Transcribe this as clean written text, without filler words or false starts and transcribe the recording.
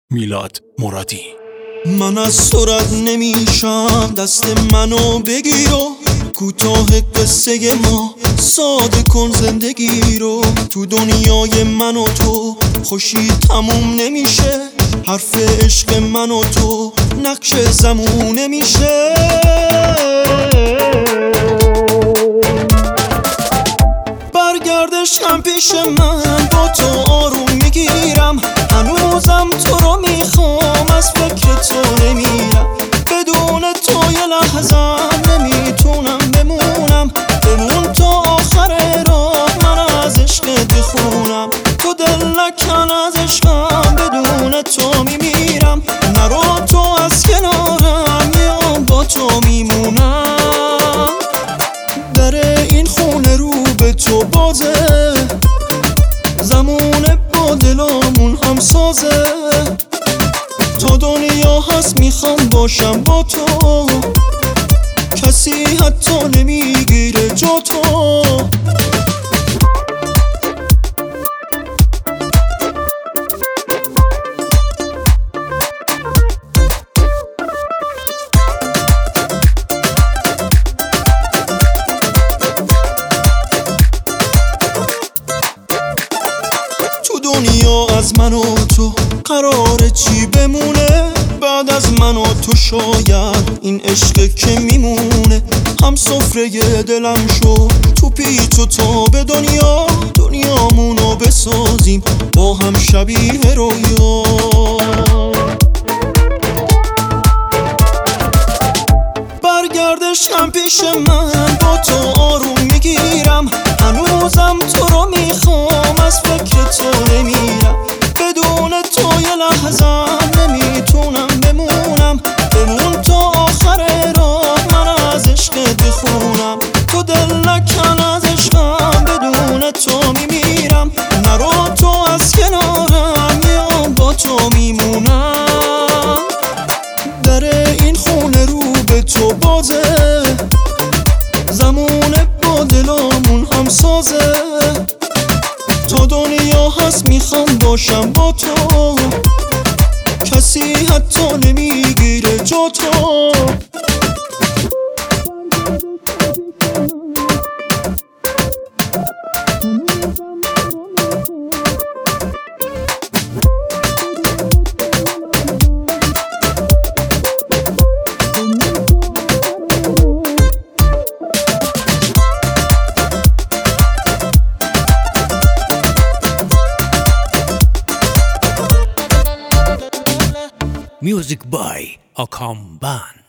میلاد مرادی. من از تو رد نمیشم، دست منو بگیر و کوتاه قصه ما ساده کن زندگی رو. تو دنیای من و تو خوشی تموم نمیشه، حرف عشق من و تو نقش زمونه میشه. برگردش هم پیش من، با تو آروم میگیرم، هنوزم تو رو میخوام، از فکر تو نمیرم. بدون تو یه لحظم نمیتونم بمونم، بمون تا آخر راه، من از عشقت بخونم. تو دل نکن از عشقم، بدون تو میمیرم. نرو تو از کنارم، میام با تو میمونم. در این خونه رو به تو بازه، زمونه با دلامون هم سازه. تا دنیا هست میخوام باشم با تو، کسی حتی نمیگیره جا تو. دنیا از من و تو قراره چی بمونه؟ بعد از من و تو شاید این عشق که میمونه. هم سفره دلم شو، تو پیچ و تاب دنیا، دنیامونو بسازیم با هم شبیه رویا. برگردش هم پیش من، با تو آروم میگیرم، هنوزم تو رو میخوام، از فکر تو نمیرم. بدون تو یه لحظم نمیتونم بمونم، بمون تا آخر راه، من از عشقت بخونم. تو دل نکن از عشقم، بدون تو میمیرم. نرو تو از کنارم، میام با تو میمونم. در این خونه رو به تو بازه، زمونه با دلامون هم سازه. تا دنیا هست میخوام باشم با تو، کسی حتی نمیگیره جا تو. Music by Akam Ban.